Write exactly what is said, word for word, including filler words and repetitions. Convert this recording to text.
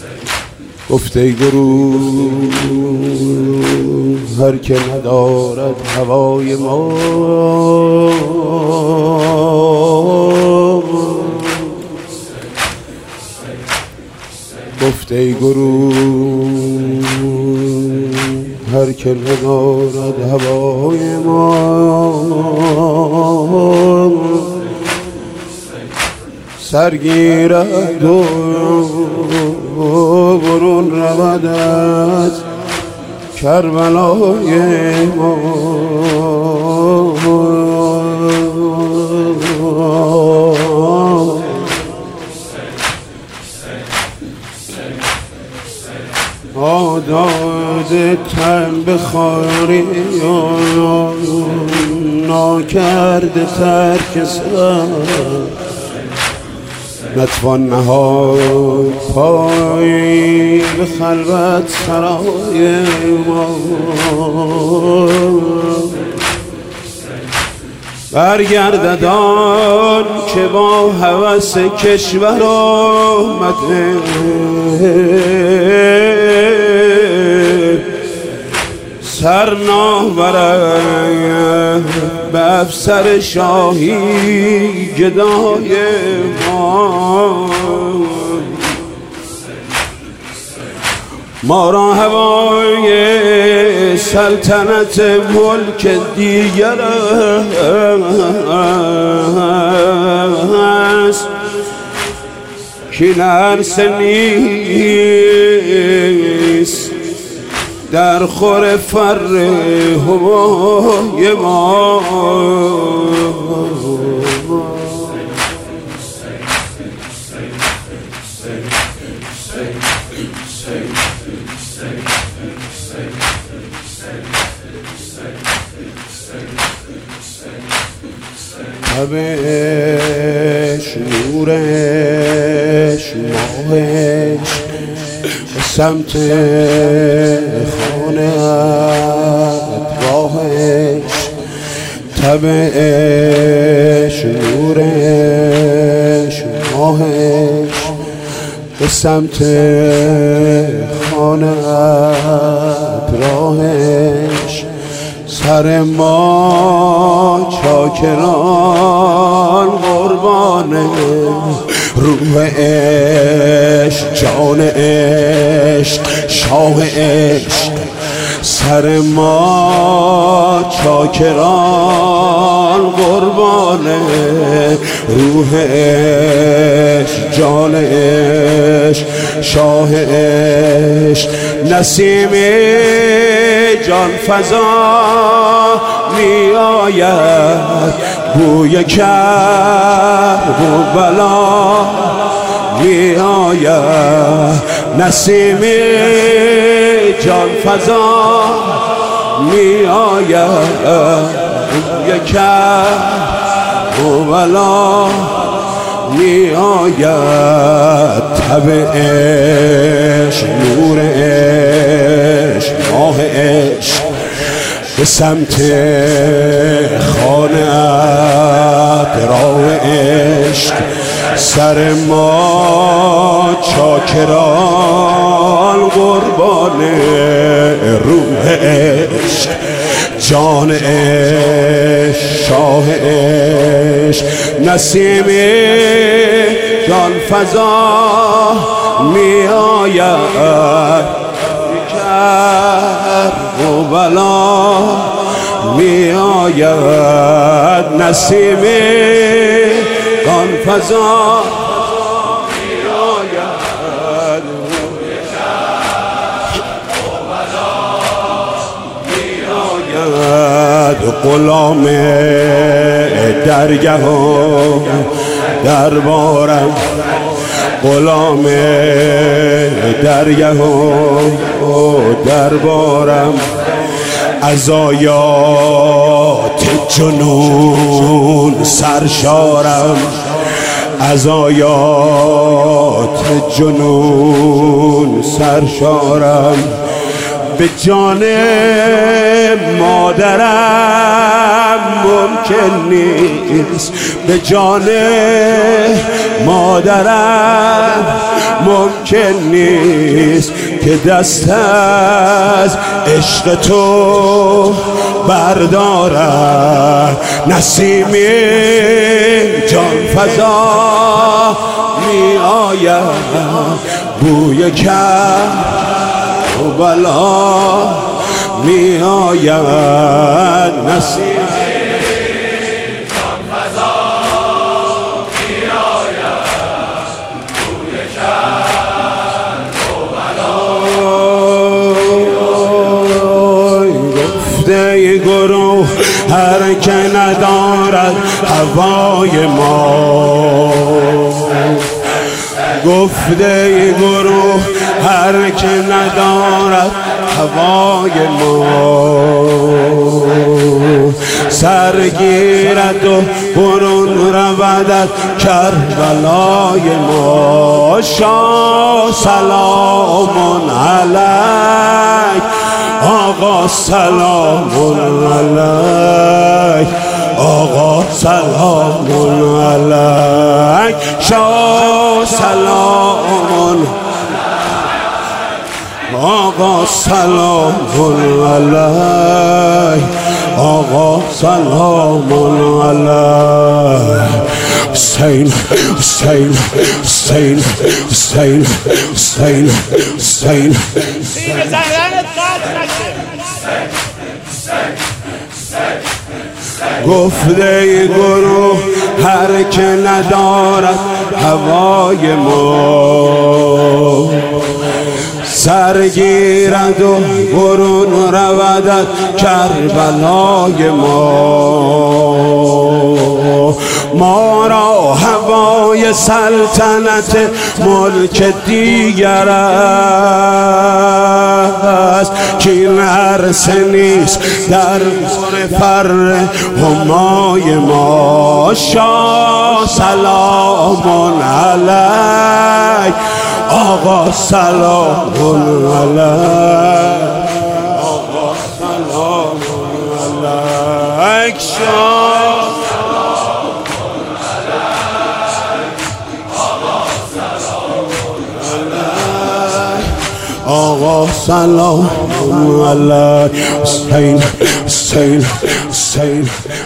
گفت ای گروه هر که ندارد هوای ما، گفت ای گروه هر که ندارد هوای ما، سرگیرد و برون رود از کربلای ما. آداد تن بخاری ناکرد ترک سر، نتوان نهاد پای به خلوت سرای ما. برگردد آن که با هوس کشور آمده، سر ناورد به افسر شاهی گدای ما. ما را هوای سلطنت ملک دیگر است، که نرسه نیست در خور فر هوای ما. شبش نورش ماهش سمت خانه راهش، تبش نورش ماهش به سمت خانه راهش. سر ما چاکران قربان روح عشق، جان عشق، شاه عشق. سر ما چاکران قربان روح عشق، جان عشق، شاه عشق. نسیم جان فضا می آید، بوی کرب و بلا می آید. نسیم جان فضا می آید، بوی کرب و بلا می آید. تب عشق، نور عشق، ماه عشق به سمت خانه راه عشق. سر ما چاکران قربان روح عشق، جان عشق، شاه عشق. نسیم جان فضا می آید، کرب و بلا می آید. نسیم جان فضا می آید، کرب و بلا می آید. غلام درگاه دربارم، غلام درگه و دربارم. از آیات جنون سرشارم، از آیات جنون سرشارم. به جان مادرم ممکن نیست، به جان مادرم ممکن نیست که دست از عشق تو بردارم. نسیمی جان فضا می آید، بوی کربلا می آید. نسیمی جان فضا می آید، بوی کربلا. گفته گروه هر که ندارد هوای ما، گفته گروه هر که ندارد هوای ما، سرگیرد و برون رودد کربلای ما. شاه سلام علیک، آقا سلام علیک، آقا سلام علیک. شاه سلام، آقا سلام علیک، آقا سلام علیک. حسین حسین حسین حسین حسین حسین گفته گروه هر که ندارد هوای ما، سرگیرد و برون رودد کربلای ما. ما را هوای سلطنت ملک دیگر است، که این عرصه نیست در فر همای ما. شاه سلام علیک، آقا سلام علیک، آقا سلام علیک. شاه آقا سلام علیک. حسین حسین حسین